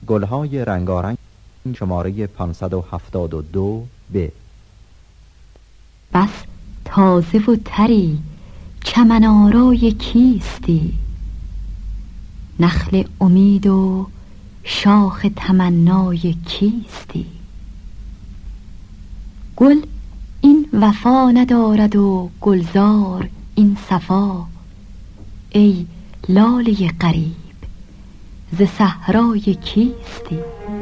گلهای رنگارنگ شماره 572 ب. بس تازه و تری چمن آرای کیستی، نخل امید و شاخ تمنای کیستی. گل این وفا ندارد و گلزار این صفا، ای لاله غریب ز صحرای کیستی.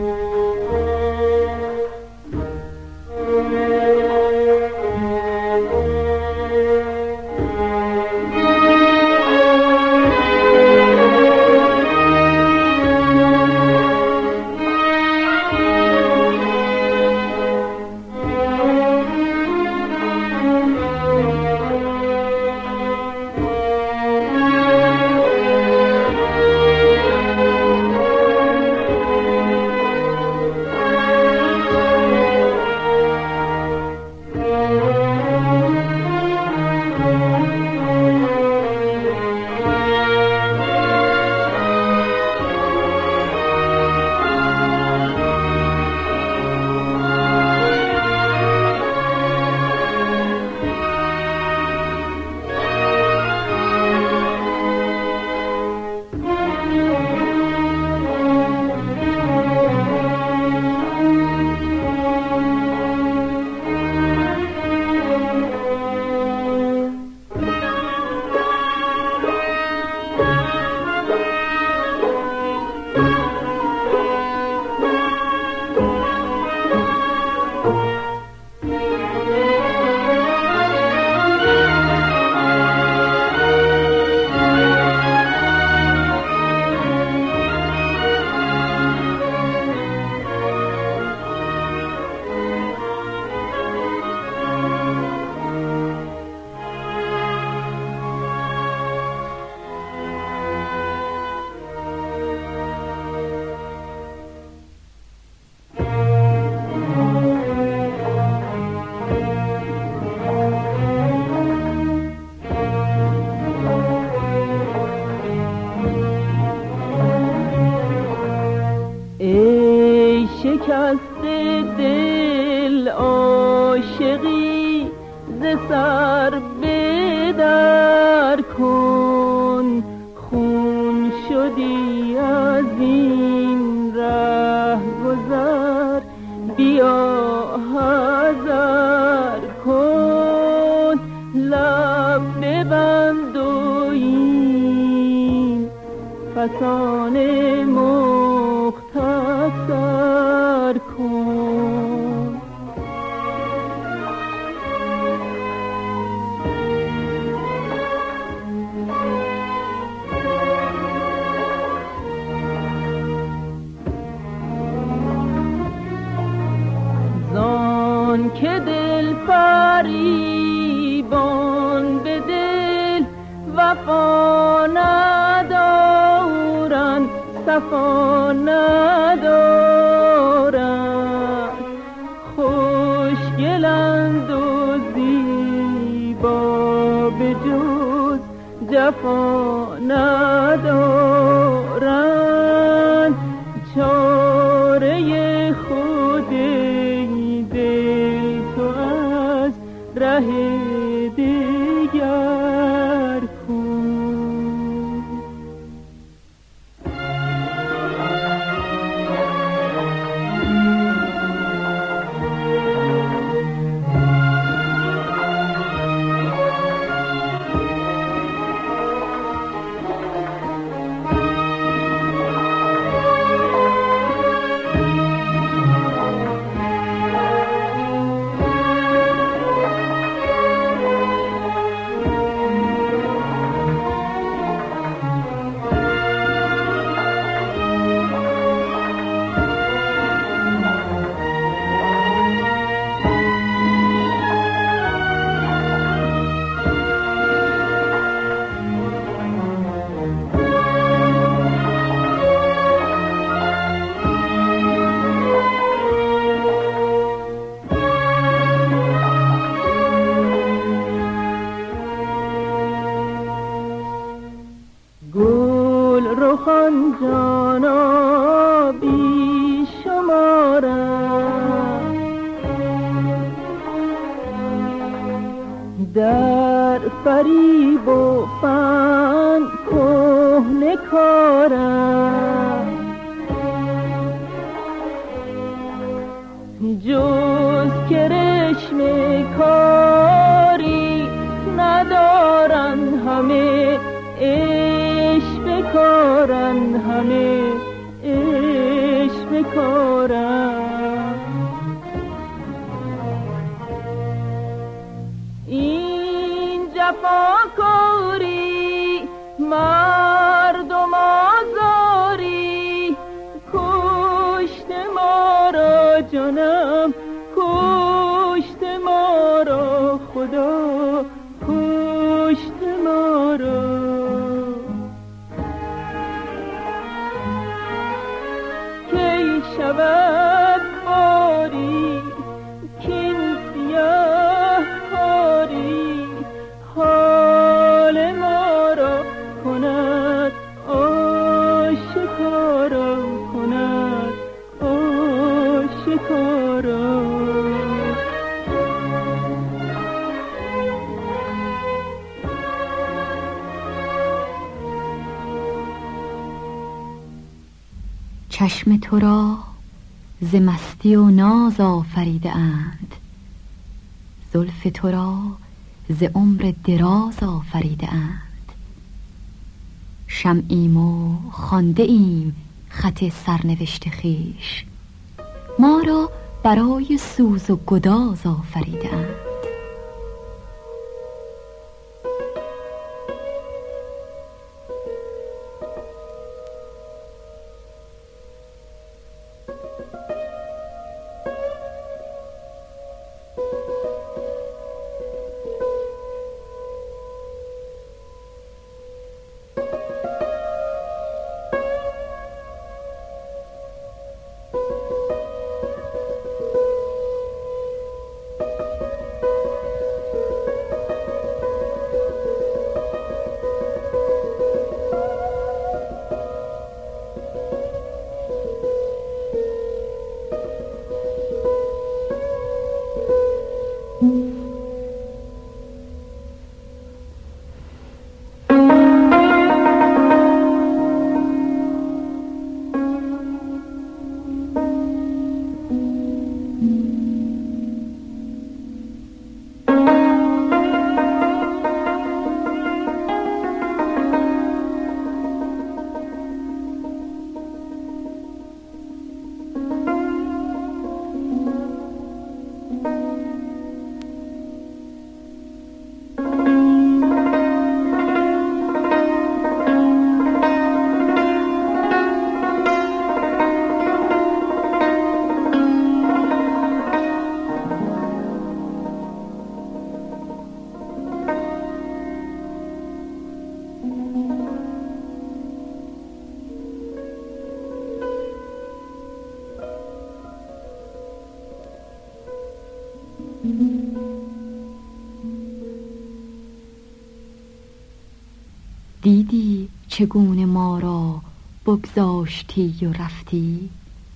شکسته دل عاشقی ز سر بدر کن، خون شدی از این ره گذر بیا حذر کن، لب ببند و این فسانه مختصر کن. زان که دل فریبان به دل وفا ندارند، صفا ندارند، خوشگلند و زیبا به جز جفا ندارند، چاره خود دل تو از ره دیگر کن. فریب و فن کهنه کارم، جز کرشم کاری ندارن، همه عشق بکارن، همه عشق بکارن. این جفاکاری مردم آزاری، کشت ما را جانم، کشت ما را خدا، کشت ما را. کی شود باری کین سیاه کاری، حال ما را کند آشکارا، کند آشکارا. چشم تو را ز مستی و ناز آفریده اند، زلف تو را ز عمر دراز آفریده اند. شمعیم و خوانده ایم خط سرنوشت خویش، ما را برای سوز و گداز آفریده اند. دیدی چگونه ما را بگذاشتی و رفتی،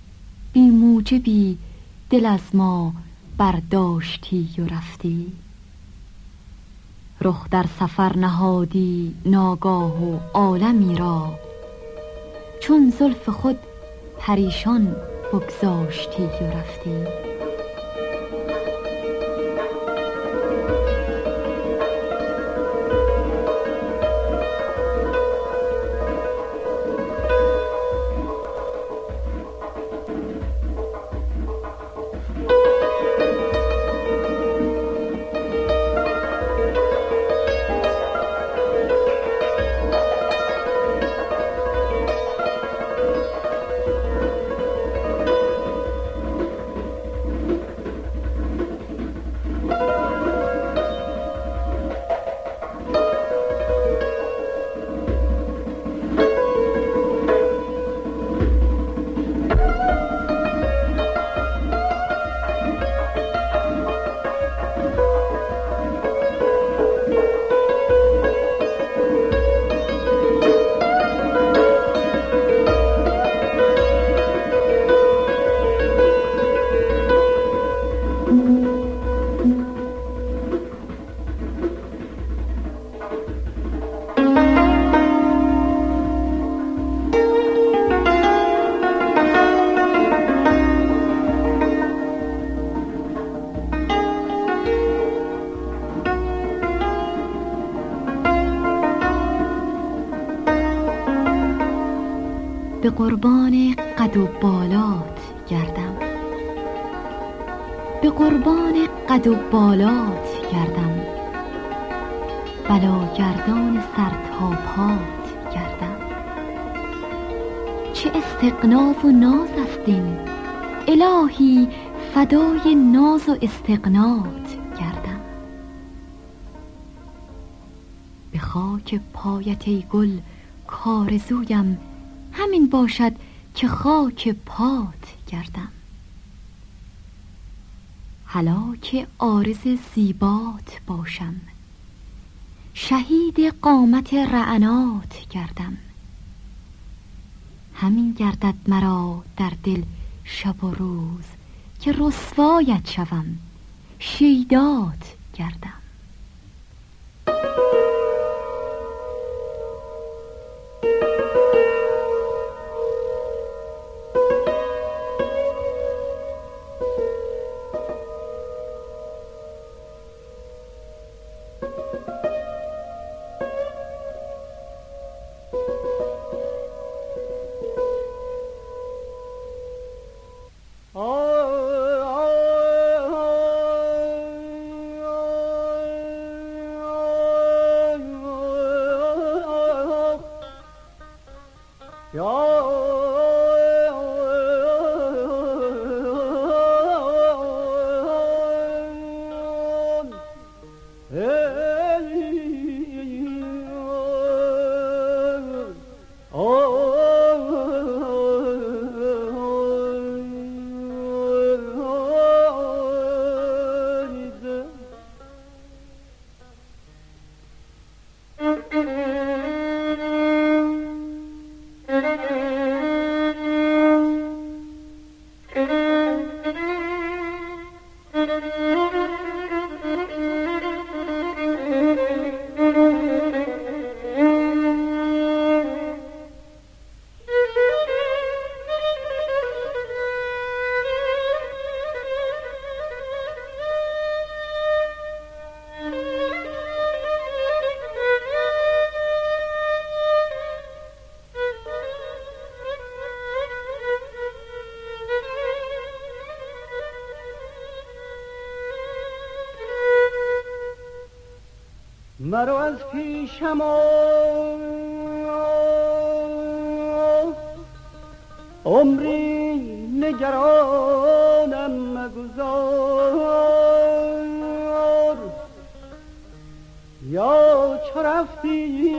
بی موجبی دل از ما برداشتی و رفتی. رخ در سفر نهادی ناگاه و عالمی را، چون زلف خود پریشان بگذاشتی و رفتی. قربان قد و بالات گردم، به قربان قد و بالات گردم، بلاگردان سر تا پات گردم. چه استغنا و ناز است این، الهی فدای ناز و استغنات گردم. به خاک پایت ای گل کارزویم، همین باشد که خاک پات گردم. حالا که عارض زیبات باشم، شهید قامت رعنات گردم. همین گردد مرا در دل شب و روز، که رسوایت شوم شیدات گردم. مرو از پیشم عمری نگرانم مگذار، یا چو رفتی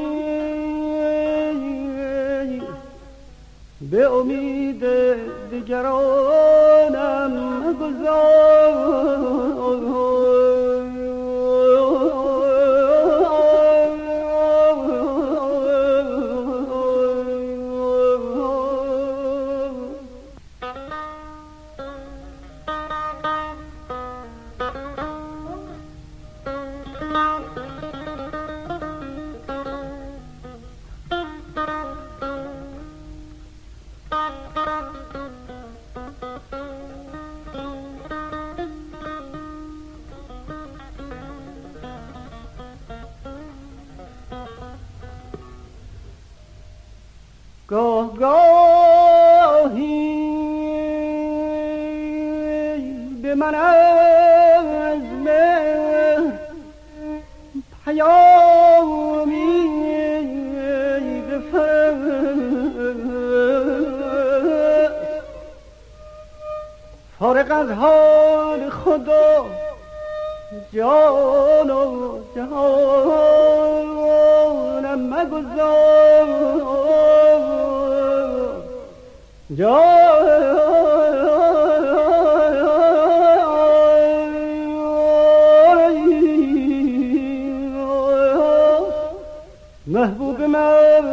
به امید دیگرانم مگذار. گاه گاهی به من از مهر پیامی بفرست، فارغ از حال خدا جان و جهانم مگذار. محبوب من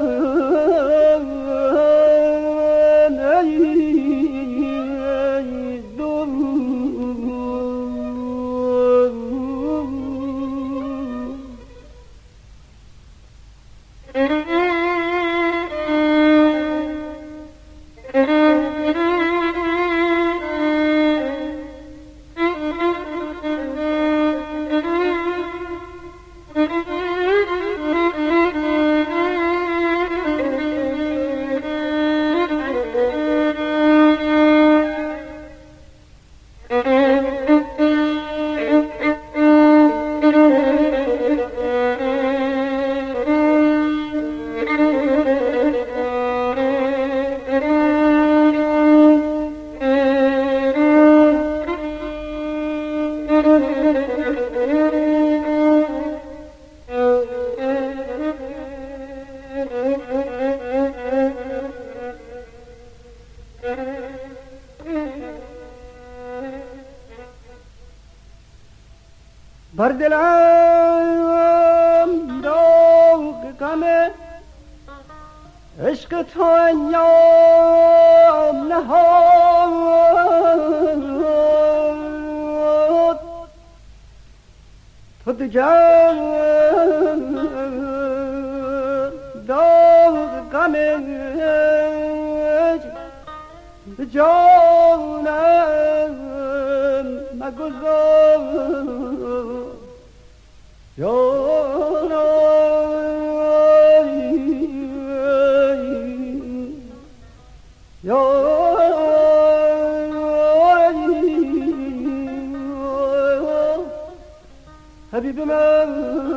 بر دلم داغ غم عشق تو ایام نهاد تو دیگر داغ غم به جانم مگذار حبیب من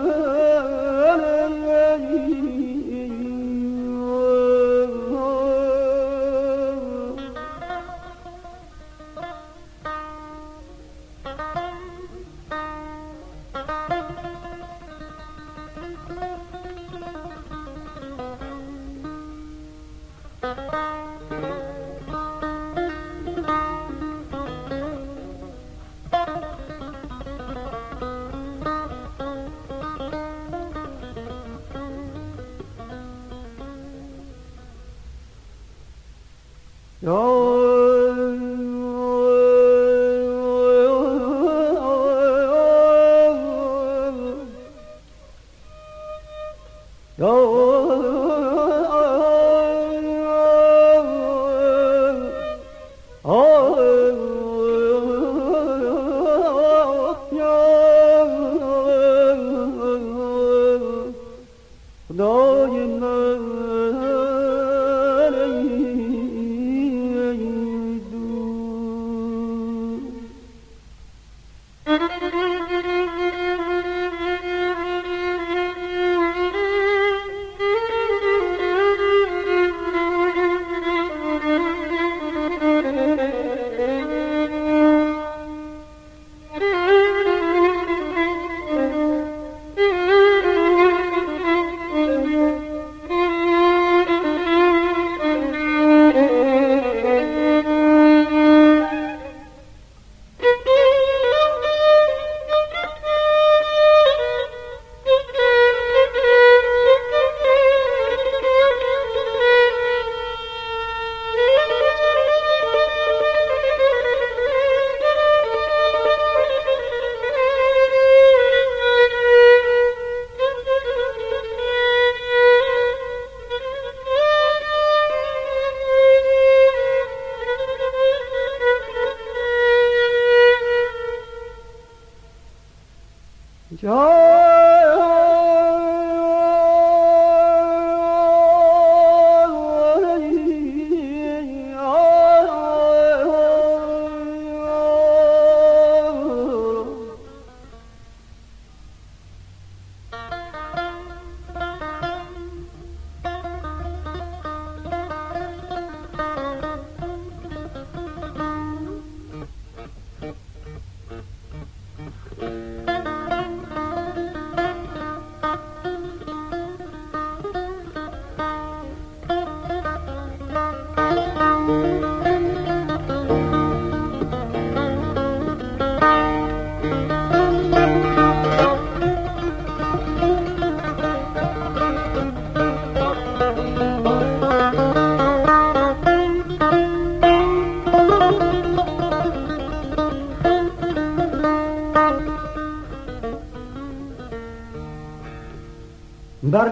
بر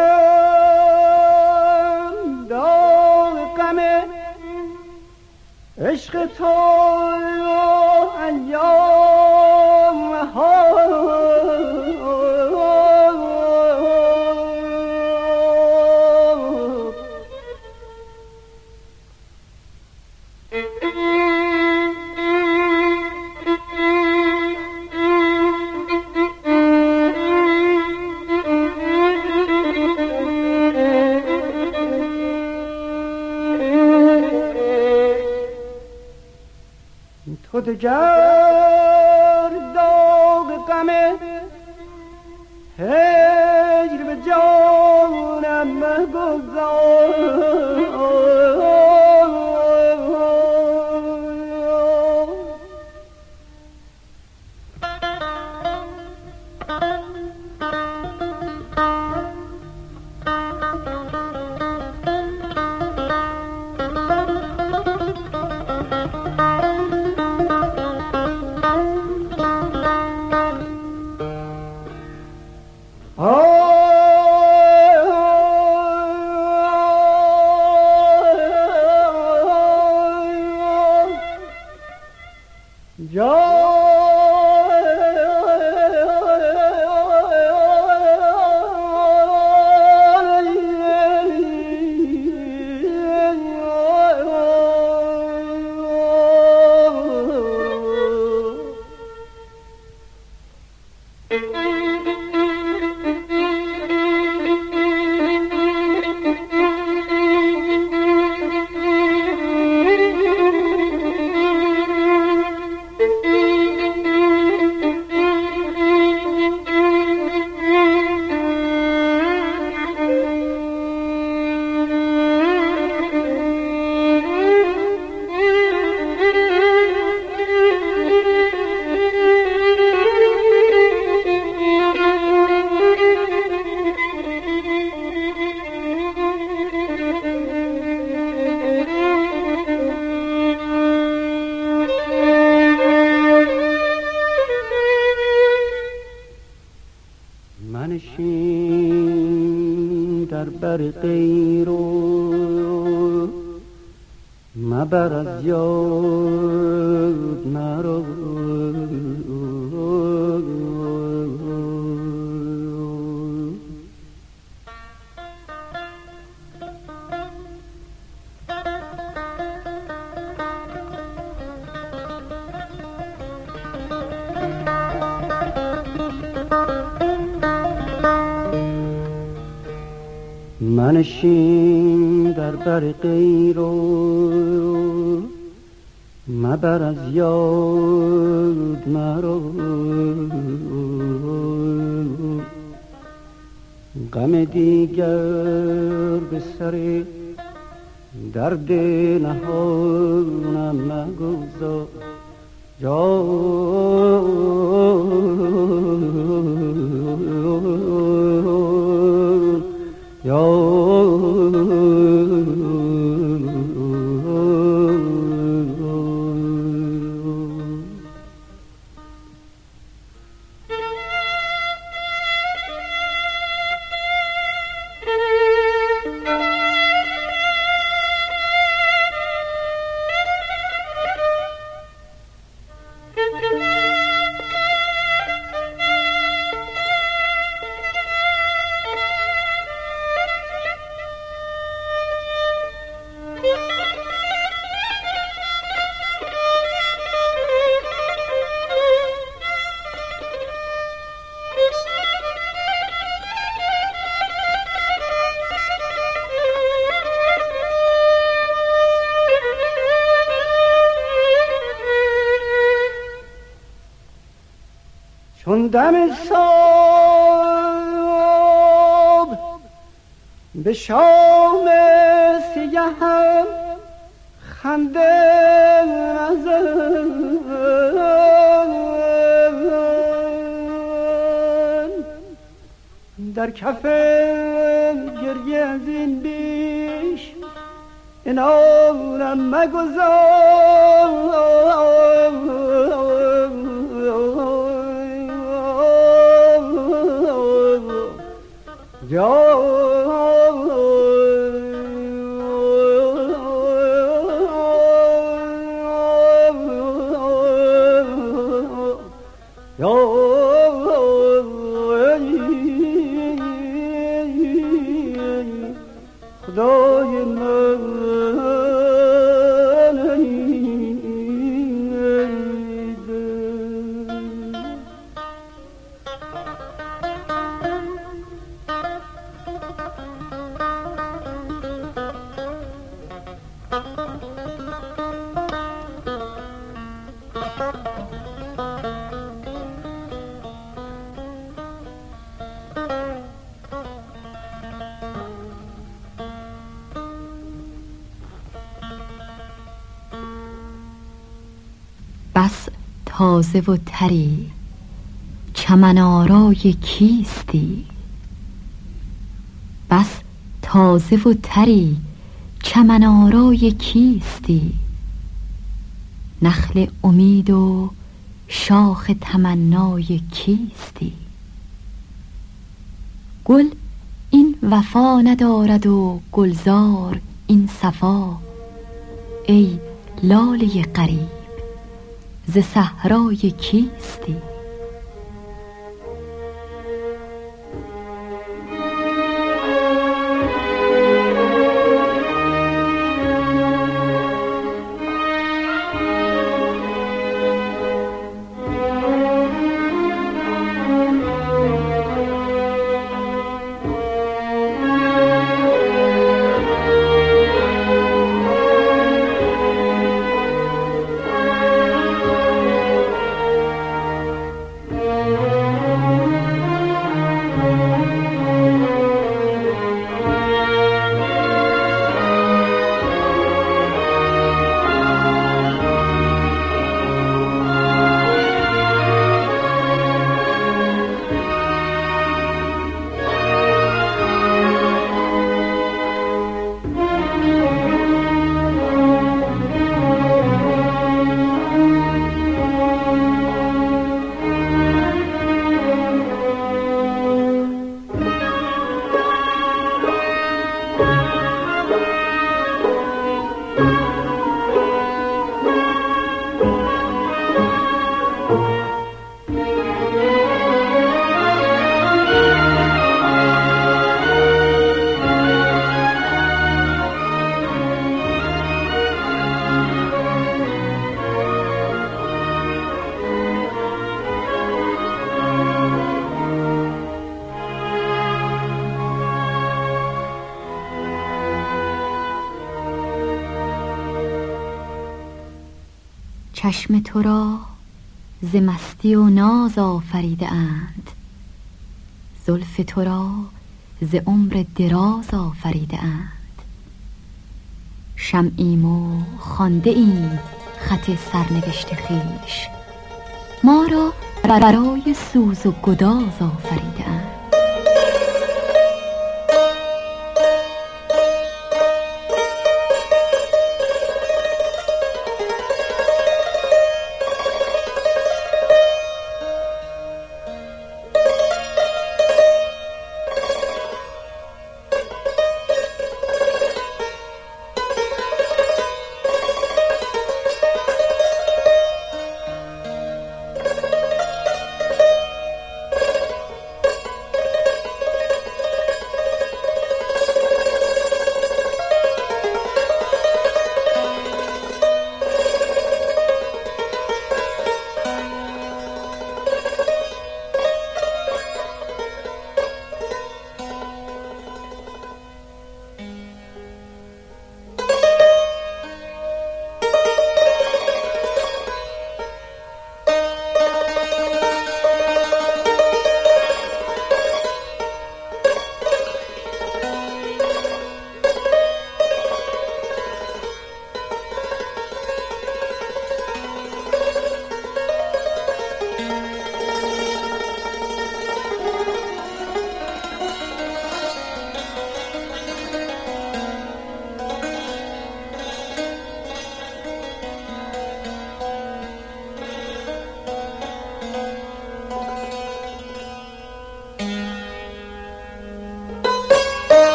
دلم داغ غم عشق تو ایام تو دگر داغ غم هجر به جانم مگذار منشین در بر غیر و مبر از یاد مرا منشین در بر غیر و مبر از یاد مرا غم دیگر به سر درد نهانم مگذار چون دم صبح به شام سیهم خنده نزن در کف گریه از این بیش انارم مگذار خدای من بس تازه و تری چمن آرای کیستی، بس تازه و تری چمن آرای کیستی، نخل امید و شاخ تمنای کیستی. گل این وفا ندارد و گلزار این صفا، ای لاله غریب ز صحرای کیستی؟ چشم تو را ز مستی و ناز آفریده اند، زلف تو را ز عمر دراز آفریده اند. شمعیم و خوانده ایم خط سرنوشت خویش، ما را برای سوز و گداز آفریده اند.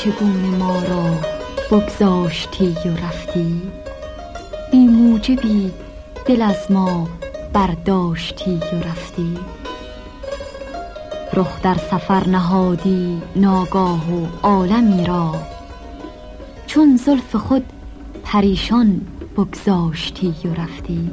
چگونه ما را بگذاشتی و رفتی؟ بی موجبی دل از ما برداشتی و رفتی. رخ در سفر نهادی ناگاه و عالمی را، چون زلف خود پریشان بگذاشتی و رفتی.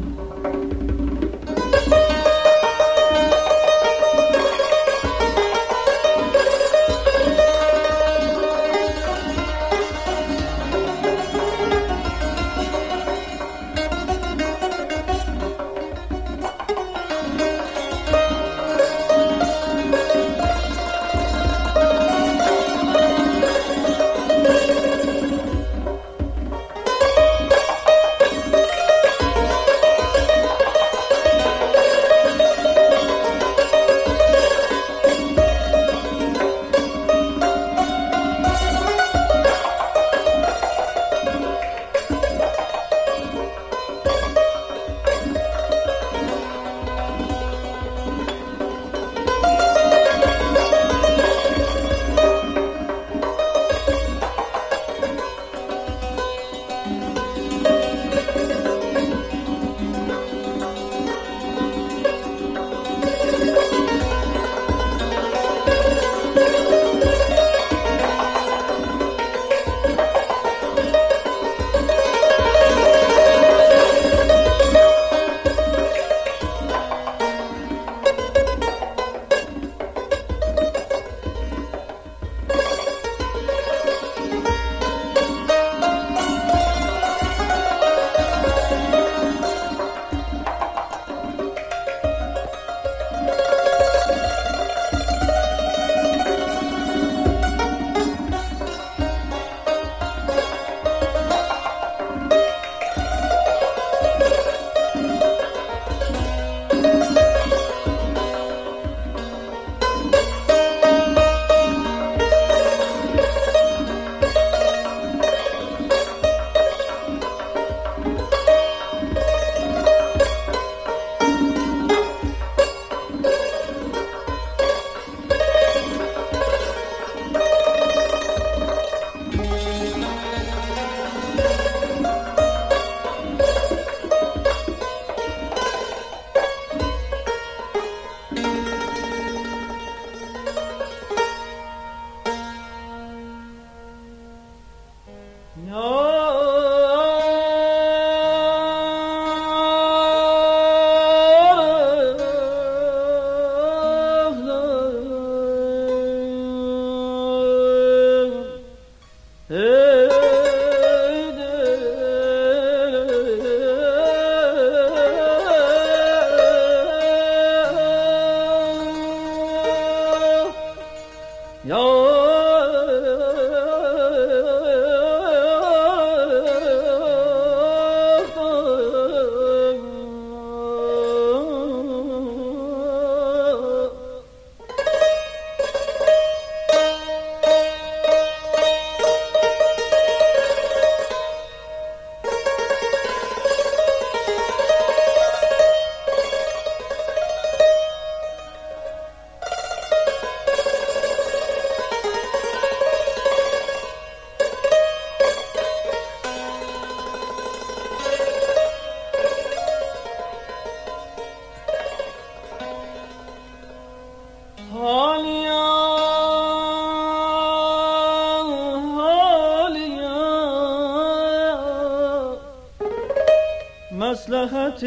مصلحت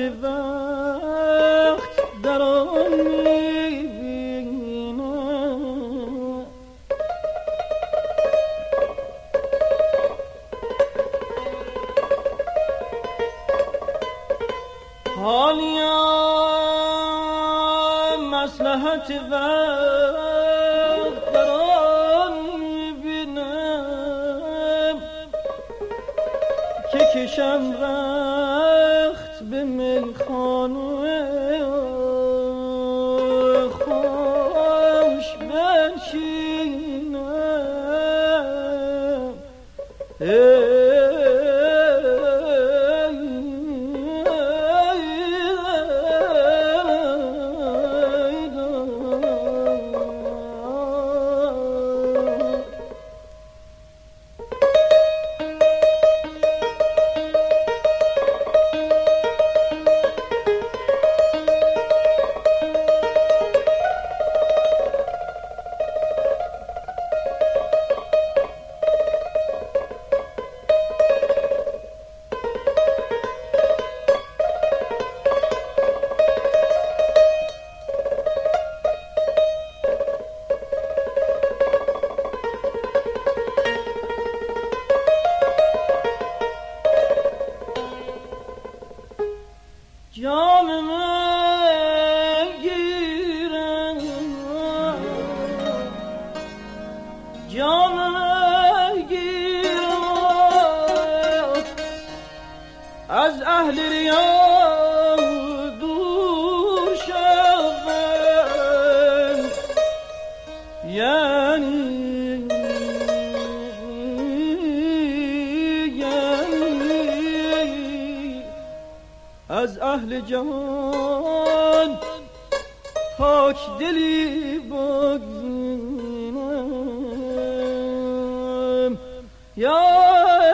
وقت در آن می‌بینم، حالیا مصلحت وقت در آن می‌بینم که کشم به میخانه خوش بنشینم. اهل ریا دور شوم، یعنی از اهل جهان پاک دلی بگزینم، یا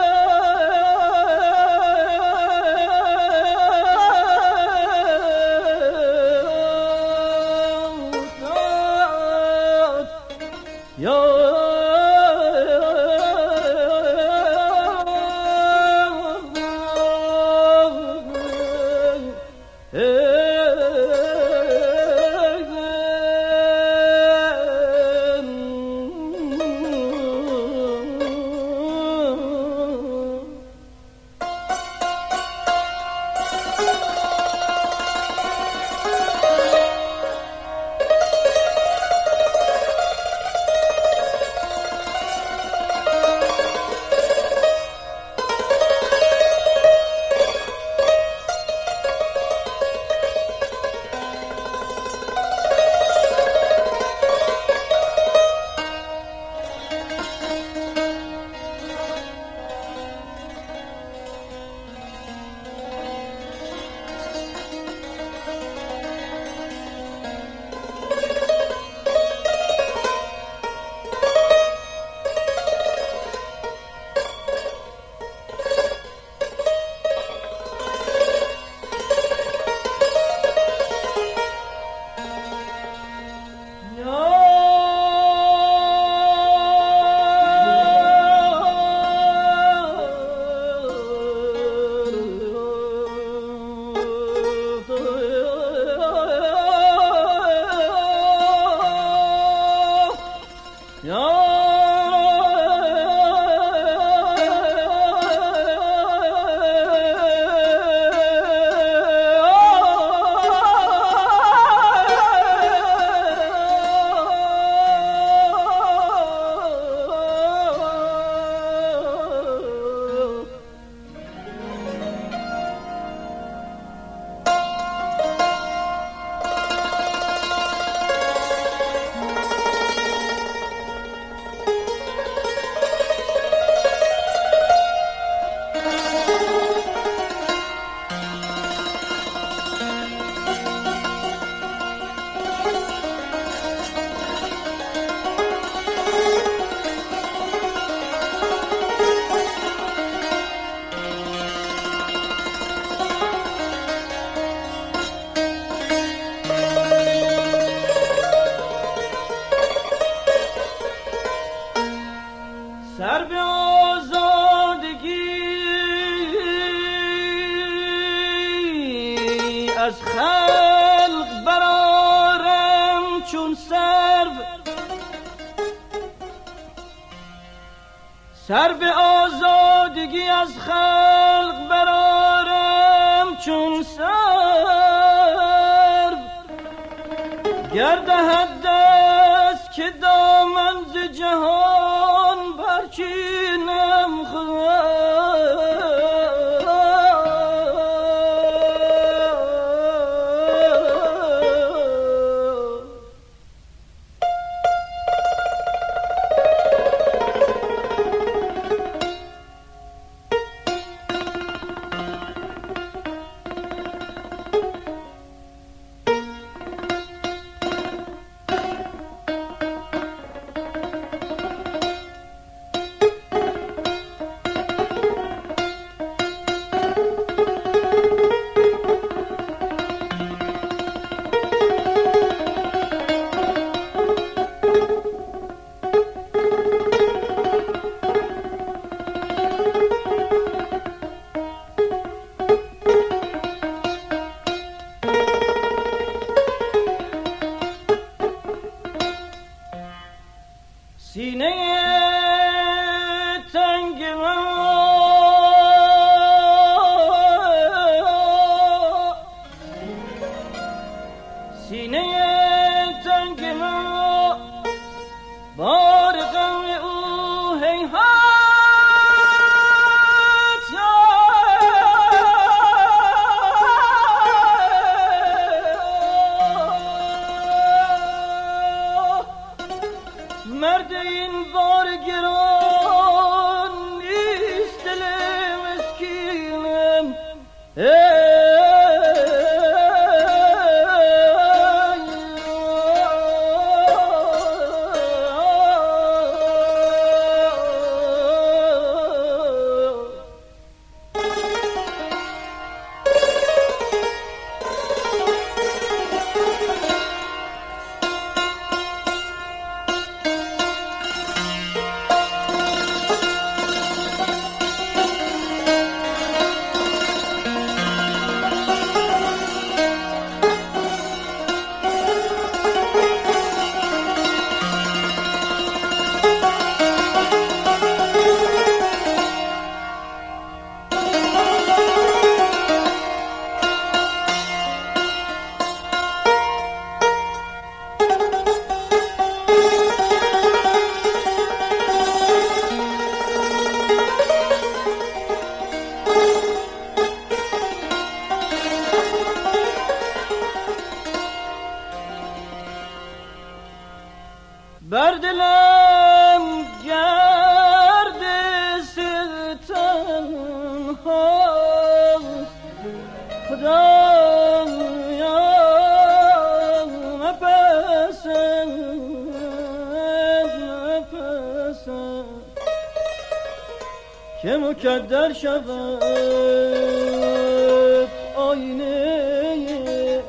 سر به آزادگی از خلق برارم چون سرو، سر به آزادگی از خلق برارم چون سرو، گردهد دست که دامن ز جهان برچینم که مکدر شود آینه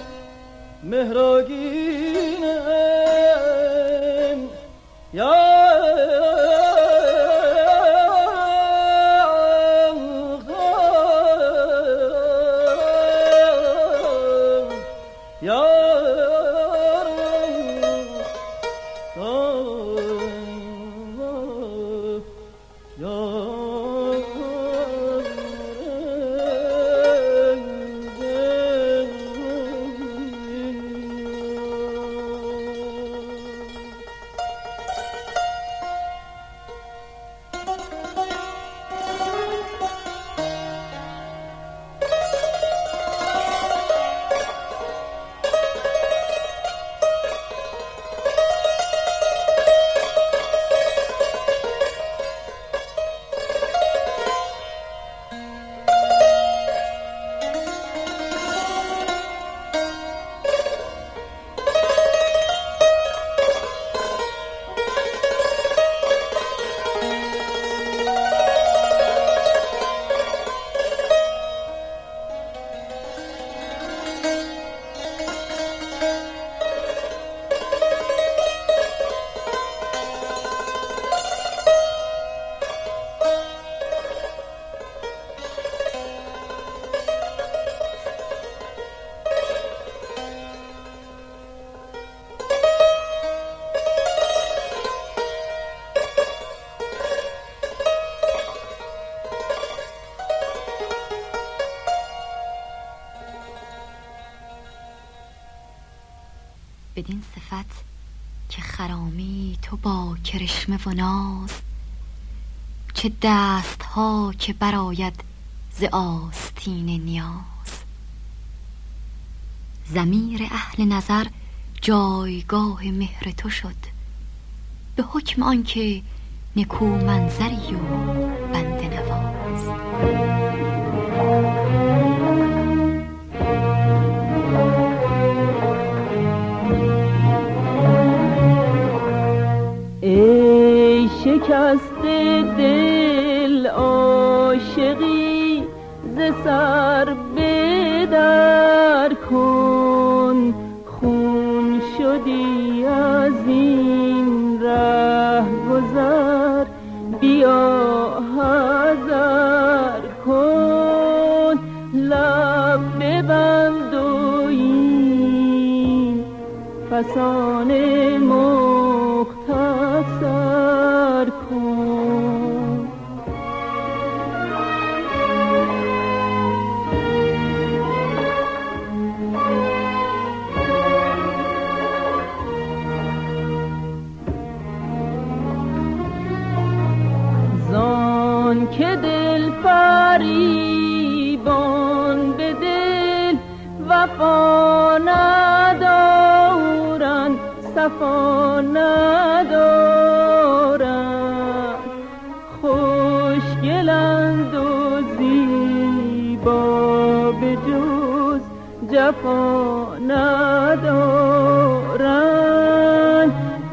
مهراگینم یا بدین صفت که خرامی تو با کرشمه و ناز، چه دست ها که براید ز آستین نیاز. ضمیر اهل نظر جایگاه مهر تو شد، به حکم آنکه نکو منظری و بنده نواز. ای شکست دل عاشقی ز سر بدر کن، خون شدی از این ره گذر بیا حذر کن. لب ببند و این فسانه مختصر کن. زان که دل فریبان به دل وفا ندارند، صفا ندارند، خوشگلند و زیبا به جز جفا ندارند.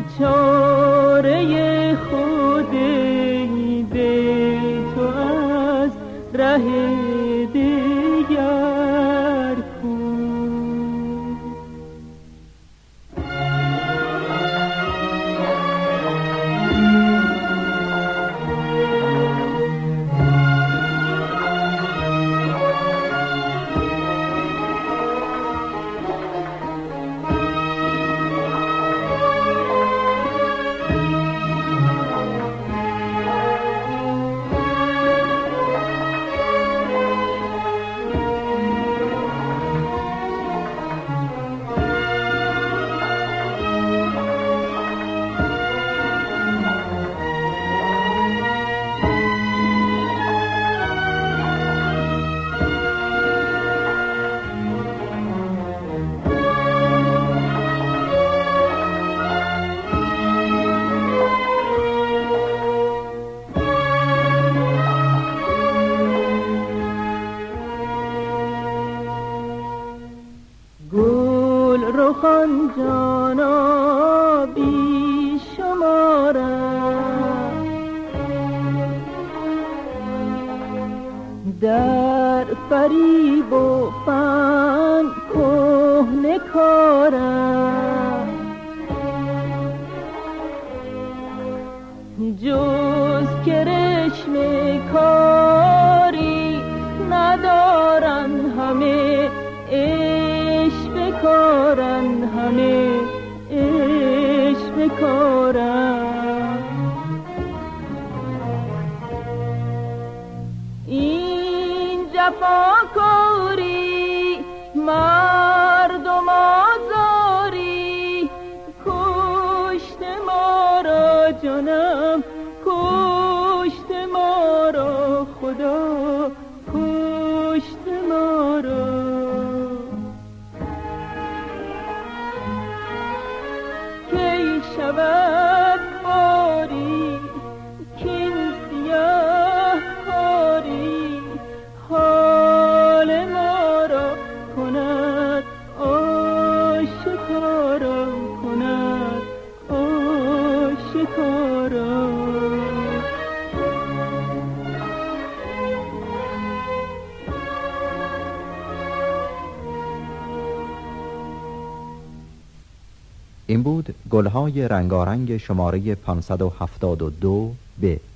چاره خود دل تو از ره دیگر کن. رخان جانا بی شمارم، در فریب و فن کهنه کارم، جز کرشم کاری ندارن، همه عشق بکارن، همه عشق بکارن. این جفاکاری مردم آزاری، کشت ما را جانم، کشت ما را خدا، کشت ما را. کی شود باری کین سیاه کاری، حال ما را کند آشکارا، کند آشکارا. این بود گلهای رنگارنگ شماره 572 ب.